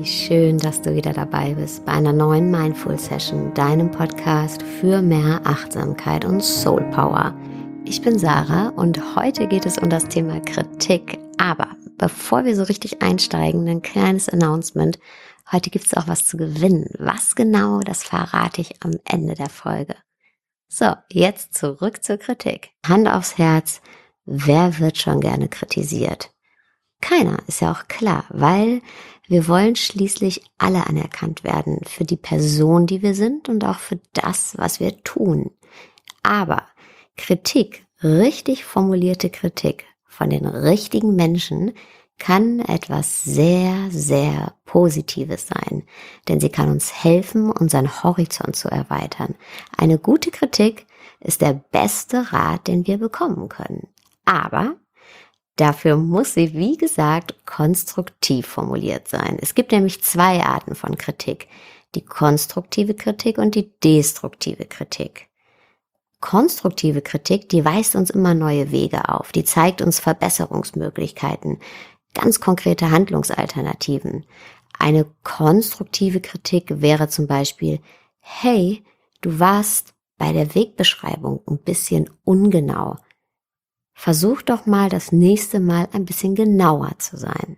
schön, dass du wieder dabei bist bei einer neuen Mindful Session, deinem Podcast für mehr Achtsamkeit und Soul Power. Ich bin Sarah und heute geht es um das Thema Kritik. Aber bevor wir so richtig einsteigen, ein kleines Announcement. Heute gibt es auch was zu gewinnen. Was genau, das verrate ich am Ende der Folge. So, jetzt zurück zur Kritik. Hand aufs Herz, wer wird schon gerne kritisiert? Keiner, ist ja auch klar, weil wir wollen schließlich alle anerkannt werden für die Person, die wir sind und auch für das, was wir tun. Aber Kritik, richtig formulierte Kritik von den richtigen Menschen kann etwas sehr, sehr Positives sein, denn sie kann uns helfen, unseren Horizont zu erweitern. Eine gute Kritik ist der beste Rat, den wir bekommen können. Aber dafür muss sie, wie gesagt, konstruktiv formuliert sein. Es gibt nämlich zwei Arten von Kritik: die konstruktive Kritik und die destruktive Kritik. Konstruktive Kritik, die weist uns immer neue Wege auf, die zeigt uns Verbesserungsmöglichkeiten, ganz konkrete Handlungsalternativen. Eine konstruktive Kritik wäre zum Beispiel: hey, du warst bei der Wegbeschreibung ein bisschen ungenau. Versuch doch mal das nächste Mal ein bisschen genauer zu sein.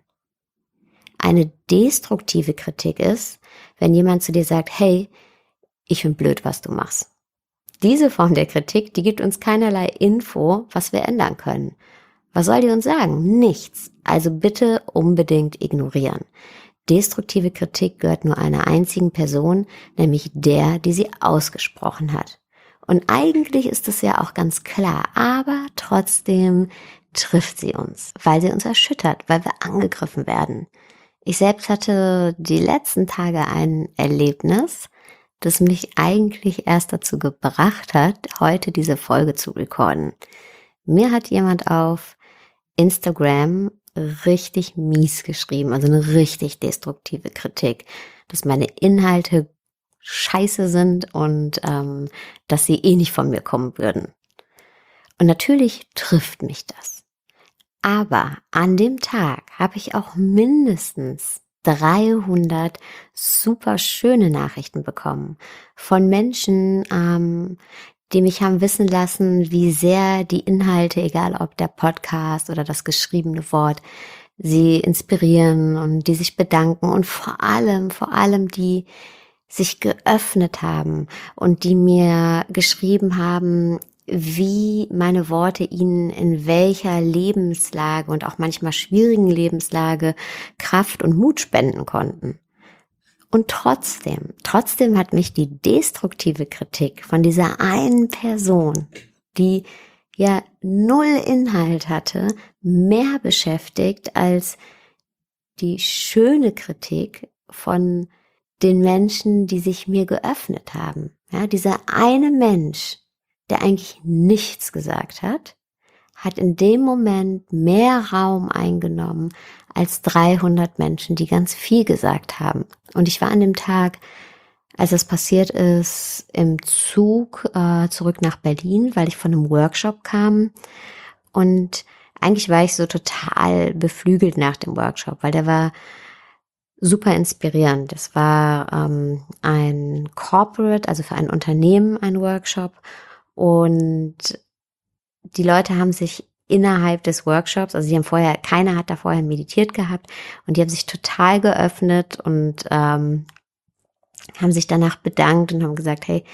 Eine destruktive Kritik ist, wenn jemand zu dir sagt: hey, ich finde blöd, was du machst. Diese Form der Kritik, die gibt uns keinerlei Info, was wir ändern können. Was soll die uns sagen? Nichts. Also bitte unbedingt ignorieren. Destruktive Kritik gehört nur einer einzigen Person, nämlich der, die sie ausgesprochen hat. Und eigentlich ist es ja auch ganz klar, aber trotzdem trifft sie uns, weil sie uns erschüttert, weil wir angegriffen werden. Ich selbst hatte die letzten Tage ein Erlebnis, das mich eigentlich erst dazu gebracht hat, heute diese Folge zu recorden. Mir hat jemand auf Instagram richtig mies geschrieben, also eine richtig destruktive Kritik, dass meine Inhalte scheiße sind und dass sie eh nicht von mir kommen würden. Und natürlich trifft mich das. Aber an dem Tag habe ich auch mindestens 300 super schöne Nachrichten bekommen von Menschen, die mich haben wissen lassen, wie sehr die Inhalte, egal ob der Podcast oder das geschriebene Wort, sie inspirieren und die sich bedanken und vor allem die sich geöffnet haben und die mir geschrieben haben, wie meine Worte ihnen in welcher Lebenslage und auch manchmal schwierigen Lebenslage Kraft und Mut spenden konnten. Und trotzdem hat mich die destruktive Kritik von dieser einen Person, die ja null Inhalt hatte, mehr beschäftigt als die schöne Kritik von den Menschen, die sich mir geöffnet haben. Ja, dieser eine Mensch, der eigentlich nichts gesagt hat, hat in dem Moment mehr Raum eingenommen als 300 Menschen, die ganz viel gesagt haben. Und ich war an dem Tag, als es passiert ist, im Zug zurück nach Berlin, weil ich von einem Workshop kam. Und eigentlich war ich so total beflügelt nach dem Workshop, weil der war super inspirierend. Es war ein Corporate, also für ein Unternehmen, ein Workshop. Und die Leute haben sich innerhalb des Workshops, also keiner hat da vorher meditiert gehabt, und die haben sich total geöffnet und haben sich danach bedankt und haben gesagt: hey,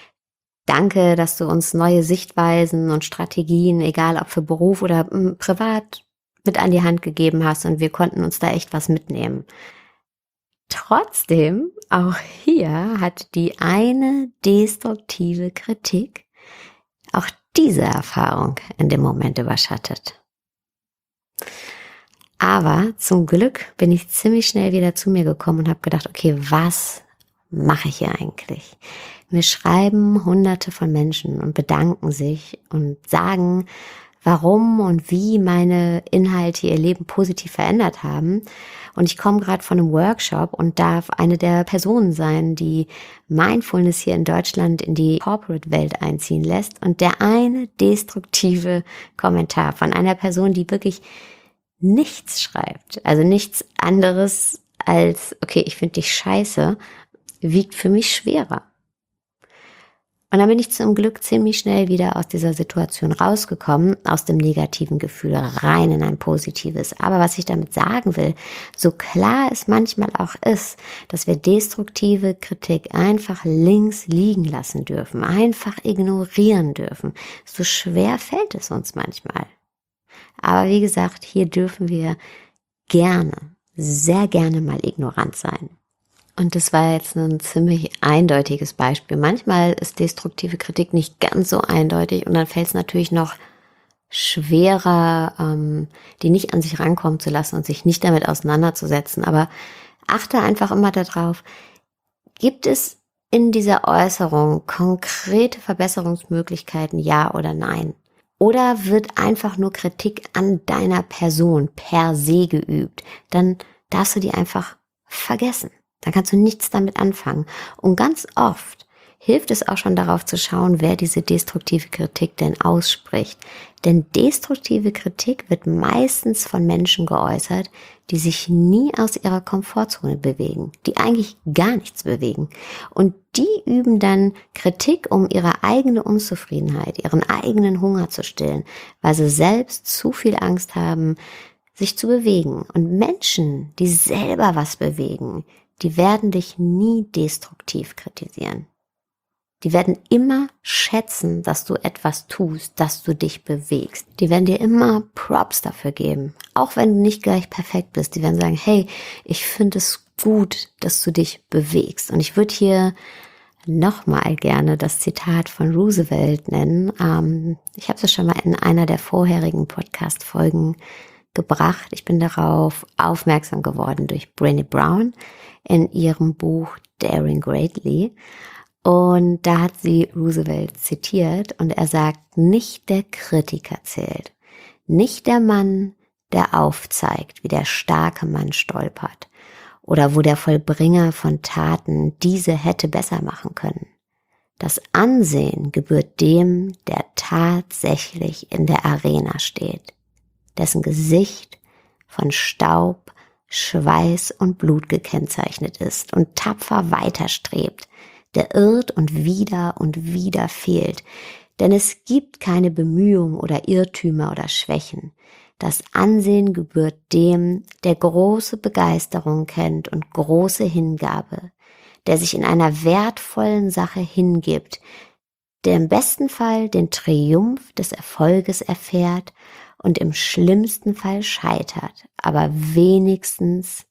danke, dass du uns neue Sichtweisen und Strategien, egal ob für Beruf oder privat, mit an die Hand gegeben hast, und wir konnten uns da echt was mitnehmen. Trotzdem, auch hier hat die eine destruktive Kritik auch diese Erfahrung in dem Moment überschattet. Aber zum Glück bin ich ziemlich schnell wieder zu mir gekommen und habe gedacht: okay, was mache ich hier eigentlich? Mir schreiben Hunderte von Menschen und bedanken sich und sagen, warum und wie meine Inhalte ihr Leben positiv verändert haben. Und ich komme gerade von einem Workshop und darf eine der Personen sein, die Mindfulness hier in Deutschland in die Corporate-Welt einziehen lässt. Und der eine destruktive Kommentar von einer Person, die wirklich nichts schreibt, also nichts anderes als, okay, ich finde dich scheiße, wiegt für mich schwerer. Und dann bin ich zum Glück ziemlich schnell wieder aus dieser Situation rausgekommen, aus dem negativen Gefühl rein in ein positives. Aber was ich damit sagen will, so klar es manchmal auch ist, dass wir destruktive Kritik einfach links liegen lassen dürfen, einfach ignorieren dürfen, so schwer fällt es uns manchmal. Aber wie gesagt, hier dürfen wir gerne, sehr gerne mal ignorant sein. Und das war jetzt ein ziemlich eindeutiges Beispiel. Manchmal ist destruktive Kritik nicht ganz so eindeutig und dann fällt es natürlich noch schwerer, die nicht an sich rankommen zu lassen und sich nicht damit auseinanderzusetzen. Aber achte einfach immer darauf, gibt es in dieser Äußerung konkrete Verbesserungsmöglichkeiten, ja oder nein? Oder wird einfach nur Kritik an deiner Person per se geübt? Dann darfst du die einfach vergessen. Dann kannst du nichts damit anfangen. Und ganz oft hilft es auch schon darauf zu schauen, wer diese destruktive Kritik denn ausspricht. Denn destruktive Kritik wird meistens von Menschen geäußert, die sich nie aus ihrer Komfortzone bewegen, die eigentlich gar nichts bewegen. Und die üben dann Kritik, um ihre eigene Unzufriedenheit, ihren eigenen Hunger zu stillen, weil sie selbst zu viel Angst haben, sich zu bewegen. Und Menschen, die selber was bewegen, die werden dich nie destruktiv kritisieren. Die werden immer schätzen, dass du etwas tust, dass du dich bewegst. Die werden dir immer Props dafür geben, auch wenn du nicht gleich perfekt bist. Die werden sagen, hey, ich finde es gut, dass du dich bewegst. Und ich würde hier nochmal gerne das Zitat von Roosevelt nennen. Ich habe es schon mal in einer der vorherigen Podcast-Folgen gebracht. Ich bin darauf aufmerksam geworden durch Brené Brown in ihrem Buch Daring Greatly. Und da hat sie Roosevelt zitiert und er sagt, nicht der Kritiker zählt, nicht der Mann, der aufzeigt, wie der starke Mann stolpert oder wo der Vollbringer von Taten diese hätte besser machen können. Das Ansehen gebührt dem, der tatsächlich in der Arena steht, dessen Gesicht von Staub, Schweiß und Blut gekennzeichnet ist und tapfer weiterstrebt, der irrt und wieder fehlt. Denn es gibt keine Bemühung oder Irrtümer oder Schwächen. Das Ansehen gebührt dem, der große Begeisterung kennt und große Hingabe, der sich in einer wertvollen Sache hingibt, der im besten Fall den Triumph des Erfolges erfährt und im schlimmsten Fall scheitert, aber wenigstens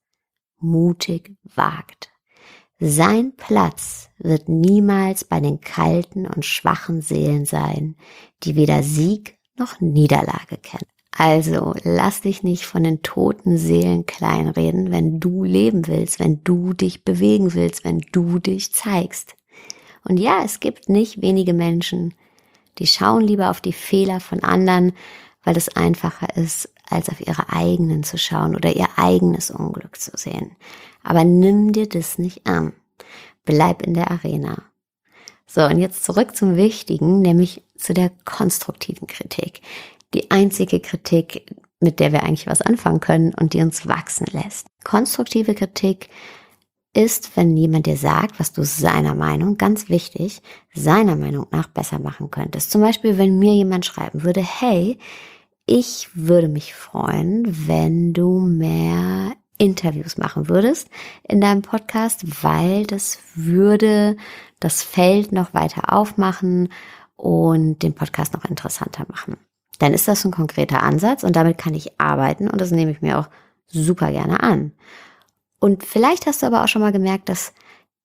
mutig wagt. Sein Platz wird niemals bei den kalten und schwachen Seelen sein, die weder Sieg noch Niederlage kennen. Also lass dich nicht von den toten Seelen kleinreden, wenn du leben willst, wenn du dich bewegen willst, wenn du dich zeigst. Und ja, es gibt nicht wenige Menschen, die schauen lieber auf die Fehler von anderen, weil es einfacher ist, als auf ihre eigenen zu schauen oder ihr eigenes Unglück zu sehen. Aber nimm dir das nicht an. Bleib in der Arena. So, und jetzt zurück zum Wichtigen, nämlich zu der konstruktiven Kritik. Die einzige Kritik, mit der wir eigentlich was anfangen können und die uns wachsen lässt. Konstruktive Kritik ist, wenn jemand dir sagt, was du seiner Meinung, ganz wichtig, seiner Meinung nach besser machen könntest. Zum Beispiel, wenn mir jemand schreiben würde, hey, ich würde mich freuen, wenn du mehr Interviews machen würdest in deinem Podcast, weil das würde das Feld noch weiter aufmachen und den Podcast noch interessanter machen. Dann ist das ein konkreter Ansatz und damit kann ich arbeiten und das nehme ich mir auch super gerne an. Und vielleicht hast du aber auch schon mal gemerkt, dass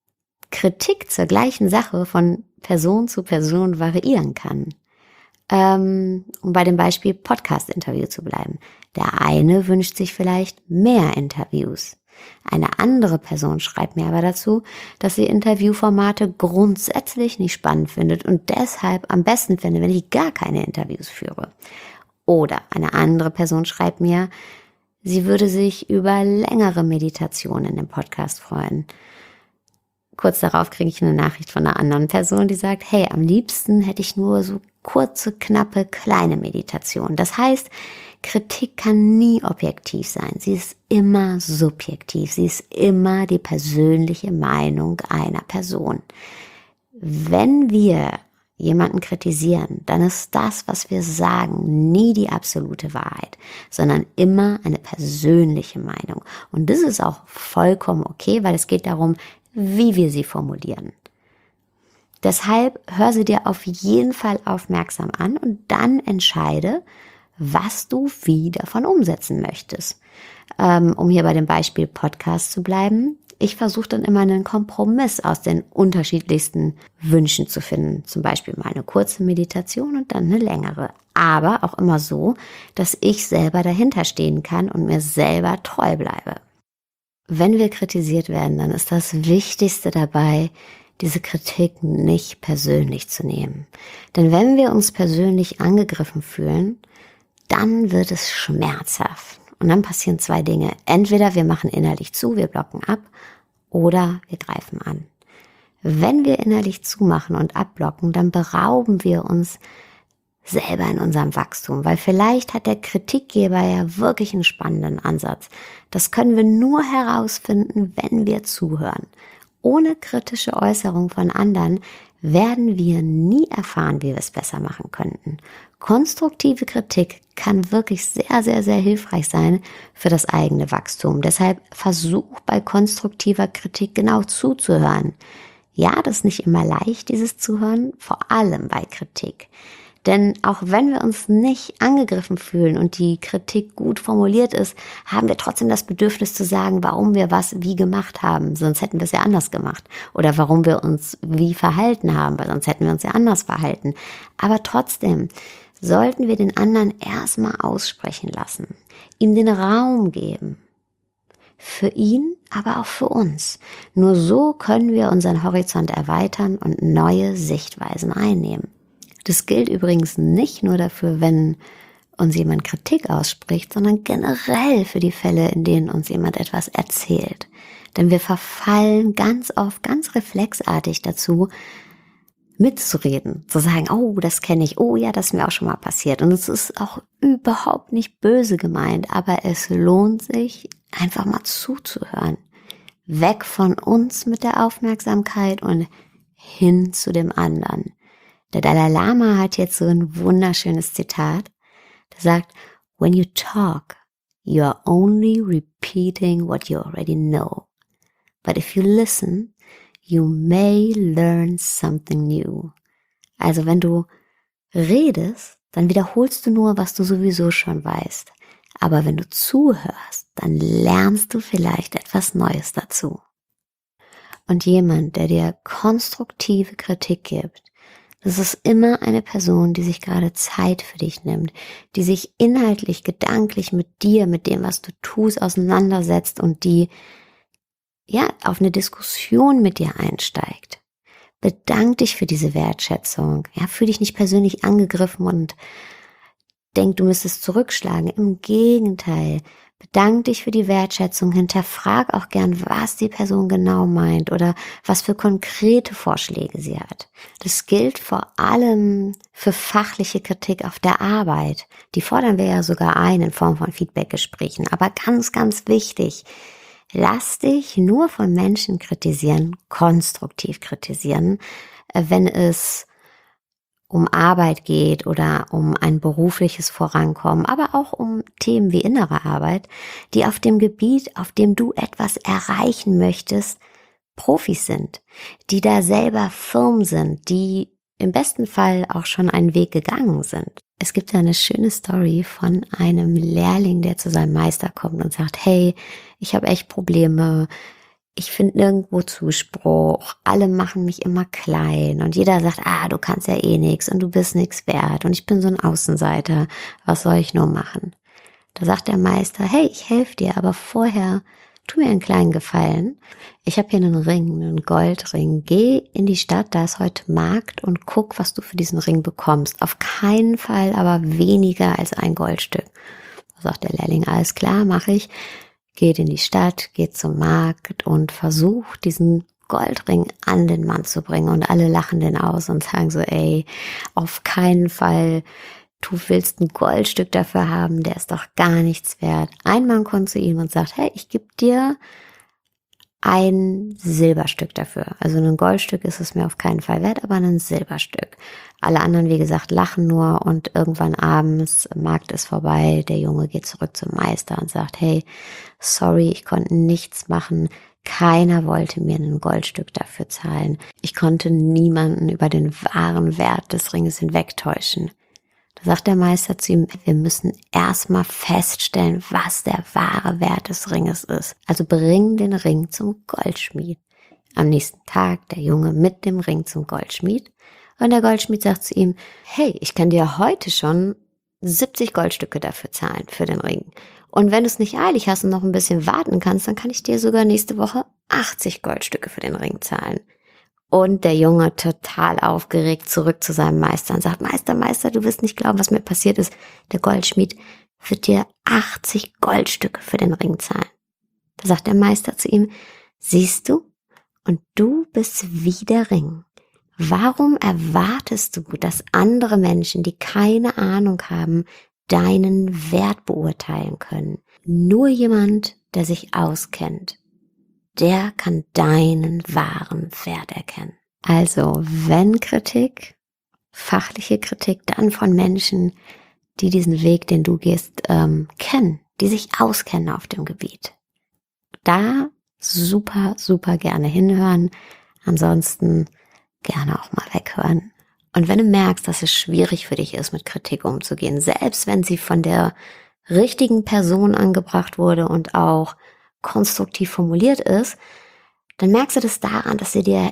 Kritik zur gleichen Sache von Person zu Person variieren kann. Um bei dem Beispiel Podcast-Interview zu bleiben. Der eine wünscht sich vielleicht mehr Interviews. Eine andere Person schreibt mir aber dazu, dass sie Interviewformate grundsätzlich nicht spannend findet und deshalb am besten finde, wenn ich gar keine Interviews führe. Oder eine andere Person schreibt mir, sie würde sich über längere Meditationen im Podcast freuen. kurz darauf kriege ich eine Nachricht von einer anderen Person, die sagt, hey, am liebsten hätte ich nur so kurze, knappe, kleine Meditation. Das heißt, Kritik kann nie objektiv sein. Sie ist immer subjektiv. Sie ist immer die persönliche Meinung einer Person. Wenn wir jemanden kritisieren, dann ist das, was wir sagen, nie die absolute Wahrheit, sondern immer eine persönliche Meinung. Und das ist auch vollkommen okay, weil es geht darum, wie wir sie formulieren. Deshalb hör sie dir auf jeden Fall aufmerksam an und dann entscheide, was du wie davon umsetzen möchtest. Um hier bei dem Beispiel Podcast zu bleiben, ich versuche dann immer einen Kompromiss aus den unterschiedlichsten Wünschen zu finden. Zum Beispiel mal eine kurze Meditation und dann eine längere. Aber auch immer so, dass ich selber dahinter stehen kann und mir selber treu bleibe. Wenn wir kritisiert werden, dann ist das Wichtigste dabei, diese Kritik nicht persönlich zu nehmen. Denn wenn wir uns persönlich angegriffen fühlen, dann wird es schmerzhaft. Und dann passieren zwei Dinge. Entweder wir machen innerlich zu, wir blocken ab, oder wir greifen an. Wenn wir innerlich zumachen und abblocken, dann berauben wir uns selber in unserem Wachstum, weil vielleicht hat der Kritikgeber ja wirklich einen spannenden Ansatz. Das können wir nur herausfinden, wenn wir zuhören. Ohne kritische Äußerung von anderen werden wir nie erfahren, wie wir es besser machen könnten. Konstruktive Kritik kann wirklich sehr, sehr, sehr hilfreich sein für das eigene Wachstum. Deshalb versuch bei konstruktiver Kritik genau zuzuhören. Ja, das ist nicht immer leicht, dieses Zuhören, vor allem bei Kritik. Denn auch wenn wir uns nicht angegriffen fühlen und die Kritik gut formuliert ist, haben wir trotzdem das Bedürfnis zu sagen, warum wir was wie gemacht haben. Sonst hätten wir es ja anders gemacht. Oder warum wir uns wie verhalten haben, weil sonst hätten wir uns ja anders verhalten. Aber trotzdem sollten wir den anderen erstmal aussprechen lassen, ihm den Raum geben. Für ihn, aber auch für uns. Nur so können wir unseren Horizont erweitern und neue Sichtweisen einnehmen. Das gilt übrigens nicht nur dafür, wenn uns jemand Kritik ausspricht, sondern generell für die Fälle, in denen uns jemand etwas erzählt. Denn wir verfallen ganz oft, ganz reflexartig dazu, mitzureden, zu sagen, oh, das kenne ich, oh ja, das ist mir auch schon mal passiert. Und es ist auch überhaupt nicht böse gemeint, aber es lohnt sich, einfach mal zuzuhören. Weg von uns mit der Aufmerksamkeit und hin zu dem anderen. Der Dalai Lama hat jetzt so ein wunderschönes Zitat, der sagt, when you talk, you are only repeating what you already know. But if you listen, you may learn something new. Also wenn du redest, dann wiederholst du nur, was du sowieso schon weißt. Aber wenn du zuhörst, dann lernst du vielleicht etwas Neues dazu. Und jemand, der dir konstruktive Kritik gibt, das ist immer eine Person, die sich gerade Zeit für dich nimmt, die sich inhaltlich, gedanklich mit dir, mit dem, was du tust, auseinandersetzt und die auf eine Diskussion mit dir einsteigt. Bedank dich für diese Wertschätzung. Fühl dich nicht persönlich angegriffen und denk, du müsstest zurückschlagen. Im Gegenteil. Bedank dich für die Wertschätzung, hinterfrag auch gern, was die Person genau meint oder was für konkrete Vorschläge sie hat. Das gilt vor allem für fachliche Kritik auf der Arbeit. Die fordern wir ja sogar ein in Form von Feedbackgesprächen. Aber ganz, ganz wichtig, lass dich nur von Menschen kritisieren, konstruktiv kritisieren, wenn es um Arbeit geht oder um ein berufliches Vorankommen, aber auch um Themen wie innere Arbeit, die auf dem Gebiet, auf dem du etwas erreichen möchtest, Profis sind, die da selber firm sind, die im besten Fall auch schon einen Weg gegangen sind. Es gibt eine schöne Story von einem Lehrling, der zu seinem Meister kommt und sagt, hey, ich habe echt Probleme, ich finde nirgendwo Zuspruch, alle machen mich immer klein und jeder sagt, du kannst ja eh nichts und du bist nichts wert und ich bin so ein Außenseiter, was soll ich nur machen? Da sagt der Meister, hey, ich helfe dir, aber vorher tu mir einen kleinen Gefallen. Ich habe hier einen Ring, einen Goldring. Geh in die Stadt, da ist heute Markt und guck, was du für diesen Ring bekommst. Auf keinen Fall aber weniger als ein Goldstück. Da sagt der Lehrling, alles klar, mache ich. Geht in die Stadt, geht zum Markt und versucht, diesen Goldring an den Mann zu bringen und alle lachen den aus und sagen so, ey, auf keinen Fall, du willst ein Goldstück dafür haben, der ist doch gar nichts wert. Ein Mann kommt zu ihm und sagt, hey, ich gebe dir ein Silberstück dafür. Also ein Goldstück ist es mir auf keinen Fall wert, aber ein Silberstück. Alle anderen, wie gesagt, lachen nur und irgendwann abends, Markt ist vorbei, der Junge geht zurück zum Meister und sagt, hey, sorry, ich konnte nichts machen. Keiner wollte mir ein Goldstück dafür zahlen. Ich konnte niemanden über den wahren Wert des Ringes hinwegtäuschen. Da sagt der Meister zu ihm, wir müssen erstmal feststellen, was der wahre Wert des Ringes ist. Also bring den Ring zum Goldschmied. Am nächsten Tag der Junge mit dem Ring zum Goldschmied. Und der Goldschmied sagt zu ihm, hey, ich kann dir heute schon 70 Goldstücke dafür zahlen, für den Ring. Und wenn du es nicht eilig hast und noch ein bisschen warten kannst, dann kann ich dir sogar nächste Woche 80 Goldstücke für den Ring zahlen. Und der Junge total aufgeregt zurück zu seinem Meister und sagt, Meister, du wirst nicht glauben, was mir passiert ist. Der Goldschmied wird dir 80 Goldstücke für den Ring zahlen. Da sagt der Meister zu ihm, siehst du, und du bist wie der Ring. Warum erwartest du, dass andere Menschen, die keine Ahnung haben, deinen Wert beurteilen können? Nur jemand, der sich auskennt, der kann deinen wahren Wert erkennen. Also, wenn Kritik, fachliche Kritik, dann von Menschen, die diesen Weg, den du gehst, kennen, die sich auskennen auf dem Gebiet. Da super, super gerne hinhören, ansonsten gerne auch mal weghören. Und wenn du merkst, dass es schwierig für dich ist, mit Kritik umzugehen, selbst wenn sie von der richtigen Person angebracht wurde und auch konstruktiv formuliert ist, dann merkst du das daran, dass sie dir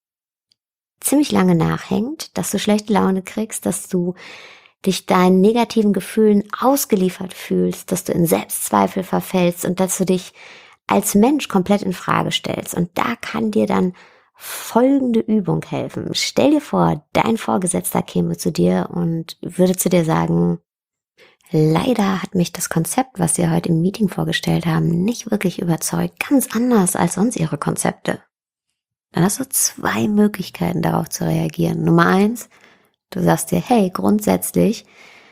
ziemlich lange nachhängt, dass du schlechte Laune kriegst, dass du dich deinen negativen Gefühlen ausgeliefert fühlst, dass du in Selbstzweifel verfällst und dass du dich als Mensch komplett in Frage stellst. Und da kann dir dann folgende Übung helfen. Stell dir vor, dein Vorgesetzter käme zu dir und würde zu dir sagen, leider hat mich das Konzept, was Sie heute im Meeting vorgestellt haben, nicht wirklich überzeugt. Ganz anders als sonst Ihre Konzepte. Dann hast du 2 Möglichkeiten, darauf zu reagieren. Nummer 1, du sagst dir, hey, grundsätzlich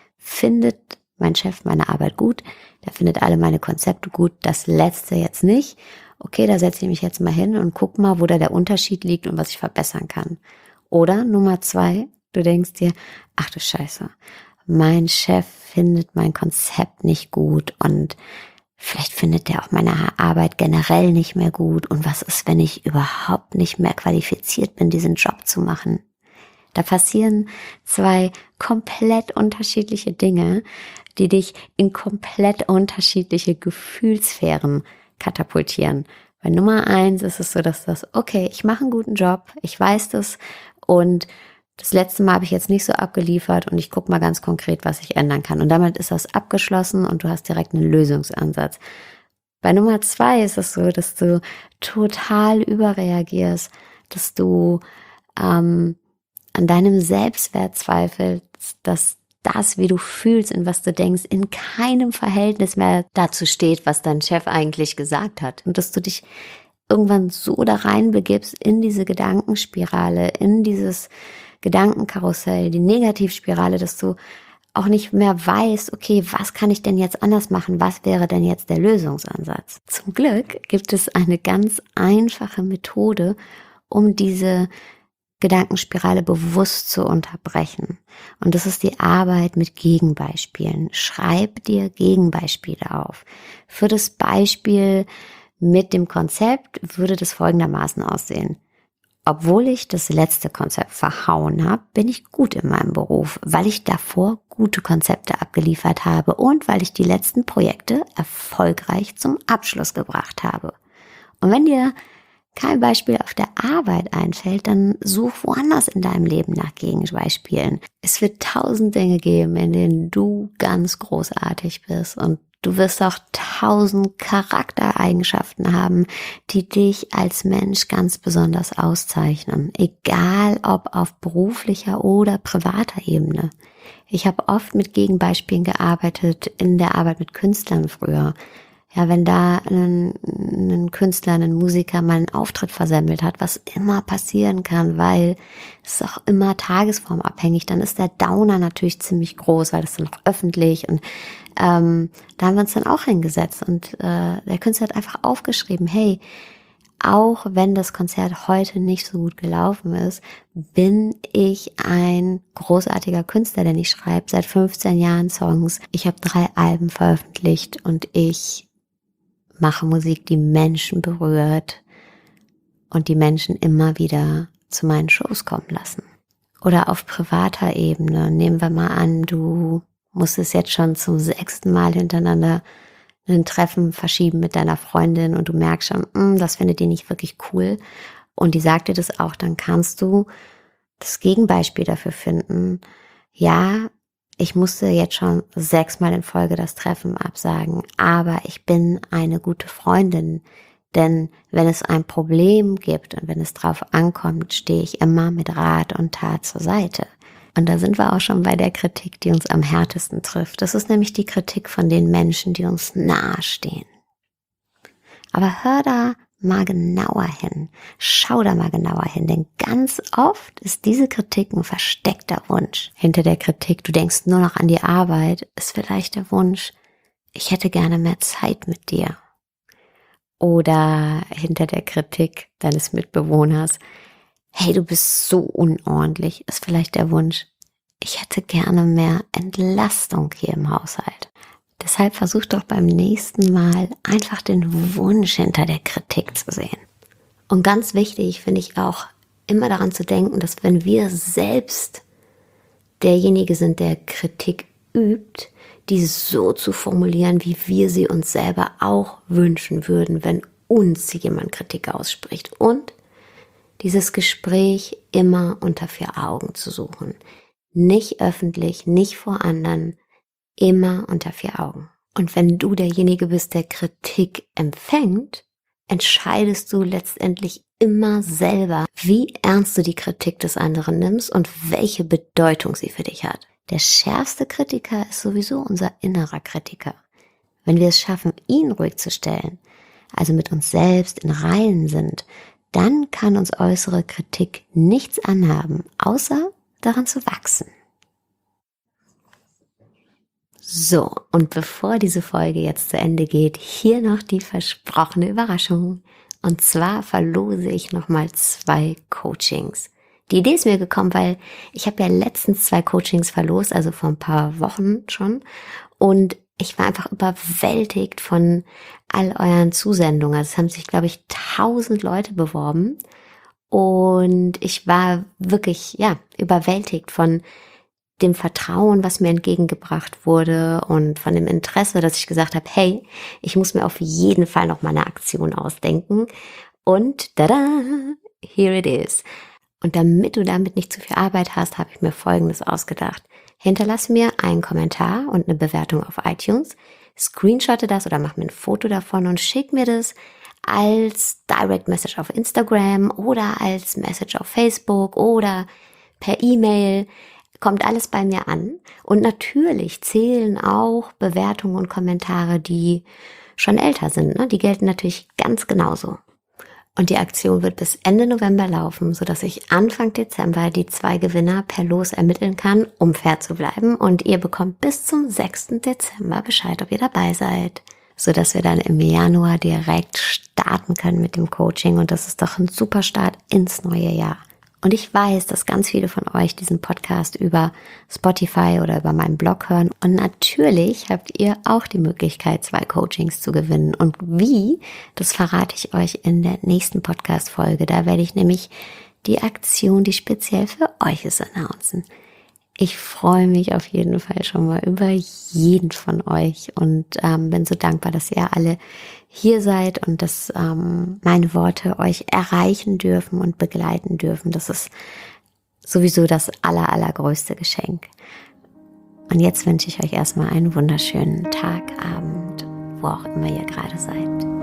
findet mein Chef meine Arbeit gut. Der findet alle meine Konzepte gut. Das letzte jetzt nicht. Okay, da setze ich mich jetzt mal hin und guck mal, wo da der Unterschied liegt und was ich verbessern kann. Oder Nummer 2, du denkst dir, ach du Scheiße, mein Chef findet mein Konzept nicht gut und vielleicht findet er auch meine Arbeit generell nicht mehr gut. Und was ist, wenn ich überhaupt nicht mehr qualifiziert bin, diesen Job zu machen? Da passieren 2 komplett unterschiedliche Dinge, die dich in komplett unterschiedliche Gefühlssphären katapultieren. Bei Nummer 1 ist es so, dass okay, ich mache einen guten Job, ich weiß das und das letzte Mal habe ich jetzt nicht so abgeliefert und ich gucke mal ganz konkret, was ich ändern kann. Und damit ist das abgeschlossen und du hast direkt einen Lösungsansatz. Bei Nummer 2 ist es so, dass du total überreagierst, dass du an deinem Selbstwert zweifelst, dass das, wie du fühlst und was du denkst, in keinem Verhältnis mehr dazu steht, was dein Chef eigentlich gesagt hat. Und dass du dich irgendwann so da reinbegibst in diese Gedankenspirale, in dieses Gedankenkarussell, die Negativspirale, dass du auch nicht mehr weißt, okay, was kann ich denn jetzt anders machen? Was wäre denn jetzt der Lösungsansatz? Zum Glück gibt es eine ganz einfache Methode, um diese Gedankenspirale bewusst zu unterbrechen. Und das ist die Arbeit mit Gegenbeispielen. Schreib dir Gegenbeispiele auf. Für das Beispiel mit dem Konzept würde das folgendermaßen aussehen. Obwohl ich das letzte Konzept verhauen habe, bin ich gut in meinem Beruf, weil ich davor gute Konzepte abgeliefert habe und weil ich die letzten Projekte erfolgreich zum Abschluss gebracht habe. Und wenn dir kein Beispiel auf der Arbeit einfällt, dann such woanders in deinem Leben nach Gegenbeispielen. Es wird 1000 Dinge geben, in denen du ganz großartig bist und du wirst auch 1000 Charaktereigenschaften haben, die dich als Mensch ganz besonders auszeichnen. Egal ob auf beruflicher oder privater Ebene. Ich habe oft mit Gegenbeispielen gearbeitet in der Arbeit mit Künstlern früher. Ja, wenn da ein Künstler, ein Musiker mal einen Auftritt versemmelt hat, was immer passieren kann, weil es ist auch immer tagesformabhängig, dann ist der Downer natürlich ziemlich groß, weil das dann auch öffentlich und da haben wir uns dann auch hingesetzt und der Künstler hat einfach aufgeschrieben, hey, auch wenn das Konzert heute nicht so gut gelaufen ist, bin ich ein großartiger Künstler, denn ich schreibe seit 15 Jahren Songs. Ich habe 3 Alben veröffentlicht und ich mache Musik, die Menschen berührt und die Menschen immer wieder zu meinen Shows kommen lassen. Oder auf privater Ebene, nehmen wir mal an, du musstest jetzt schon zum 6. Mal hintereinander ein Treffen verschieben mit deiner Freundin und du merkst schon, das findet die nicht wirklich cool und die sagt dir das auch, dann kannst du das Gegenbeispiel dafür finden. Ja, ich musste jetzt schon 6 Mal in Folge das Treffen absagen, aber ich bin eine gute Freundin, denn wenn es ein Problem gibt und wenn es drauf ankommt, stehe ich immer mit Rat und Tat zur Seite. Und da sind wir auch schon bei der Kritik, die uns am härtesten trifft. Das ist nämlich die Kritik von den Menschen, die uns nahestehen. Aber hör da mal genauer hin. Schau da mal genauer hin, denn ganz oft ist diese Kritik ein versteckter Wunsch. Hinter der Kritik, du denkst nur noch an die Arbeit, ist vielleicht der Wunsch, ich hätte gerne mehr Zeit mit dir. Oder hinter der Kritik deines Mitbewohners, hey, du bist so unordentlich, ist vielleicht der Wunsch, ich hätte gerne mehr Entlastung hier im Haushalt. Deshalb versuch doch beim nächsten Mal einfach den Wunsch hinter der Kritik zu sehen. Und ganz wichtig finde ich auch, immer daran zu denken, dass wenn wir selbst derjenige sind, der Kritik übt, die so zu formulieren, wie wir sie uns selber auch wünschen würden, wenn uns jemand Kritik ausspricht. Und dieses Gespräch immer unter 4 Augen zu suchen. Nicht öffentlich, nicht vor anderen, immer unter 4 Augen. Und wenn du derjenige bist, der Kritik empfängt, entscheidest du letztendlich immer selber, wie ernst du die Kritik des anderen nimmst und welche Bedeutung sie für dich hat. Der schärfste Kritiker ist sowieso unser innerer Kritiker. Wenn wir es schaffen, ihn ruhig zu stellen, also mit uns selbst in Reinen sind, dann kann uns äußere Kritik nichts anhaben, außer daran zu wachsen. So, und bevor diese Folge jetzt zu Ende geht, hier noch die versprochene Überraschung. Und zwar verlose ich nochmal 2 Coachings. Die Idee ist mir gekommen, weil ich habe ja letztens 2 Coachings verlost, also vor ein paar Wochen schon. Und ich war einfach überwältigt von all euren Zusendungen. Also es haben sich, glaube ich, 1000 Leute beworben. Und ich war wirklich, überwältigt von dem Vertrauen, was mir entgegengebracht wurde und von dem Interesse, dass ich gesagt habe, hey, ich muss mir auf jeden Fall noch mal eine Aktion ausdenken. Und tada, here it is. Und damit du damit nicht zu viel Arbeit hast, habe ich mir Folgendes ausgedacht. Hinterlass mir einen Kommentar und eine Bewertung auf iTunes, screenshotte das oder mach mir ein Foto davon und schick mir das als Direct Message auf Instagram oder als Message auf Facebook oder per E-Mail. Kommt alles bei mir an. Und natürlich zählen auch Bewertungen und Kommentare, die schon älter sind. Ne? Die gelten natürlich ganz genauso. Und die Aktion wird bis Ende November laufen, sodass ich Anfang Dezember die 2 Gewinner per Los ermitteln kann, um fair zu bleiben. Und ihr bekommt bis zum 6. Dezember Bescheid, ob ihr dabei seid, sodass wir dann im Januar direkt starten können mit dem Coaching. Und das ist doch ein super Start ins neue Jahr. Und ich weiß, dass ganz viele von euch diesen Podcast über Spotify oder über meinen Blog hören. Und natürlich habt ihr auch die Möglichkeit, 2 Coachings zu gewinnen. Und wie, das verrate ich euch in der nächsten Podcast-Folge. Da werde ich nämlich die Aktion, die speziell für euch ist, announcen. Ich freue mich auf jeden Fall schon mal über jeden von euch und bin so dankbar, dass ihr alle hier seid und dass meine Worte euch erreichen dürfen und begleiten dürfen. Das ist sowieso das allergrößte Geschenk. Und jetzt wünsche ich euch erstmal einen wunderschönen Tag, Abend, wo auch immer ihr gerade seid.